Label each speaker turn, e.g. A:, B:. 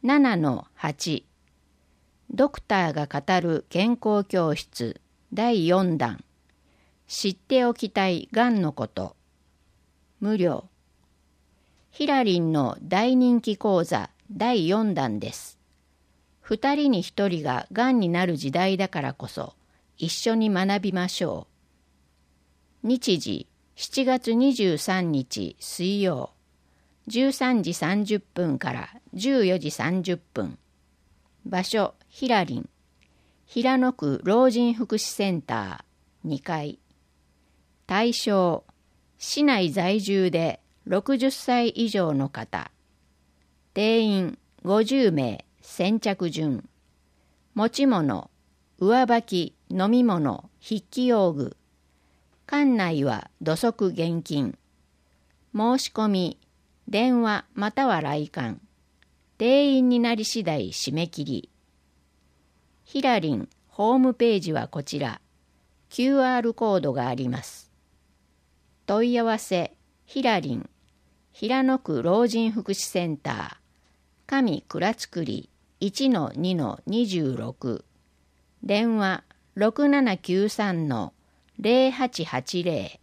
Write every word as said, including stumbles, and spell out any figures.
A: ななのはち、ドクターが語る健康教室だいよんだん、知っておきたいがんのこと、無料。ヒラリンの大人気講座だいよんだんです。二人に一人ががんになる時代だからこそ一緒に学びましょう。日時しちがつにじゅうさんにち水曜、じゅうさんじさんじゅっぷんからじゅうよじさんじゅっぷん。場所ヒラリン、平野区老人福祉センターにかい。対象、市内在住でろくじゅっさい以上の方。定員ごじゅうめい、先着順。持ち物、上履き、飲み物、筆記用具。館内は土足現金。申し込み、電話または来館。定員になり次第締め切り。ヒラリンホームページはこちら。キューアール コードがあります。問い合わせ、ヒラリン、平野区老人福祉センター、上倉造り いちのにのにじゅうろく。電話ろくななきゅうさんのぜろはちはちぜろ。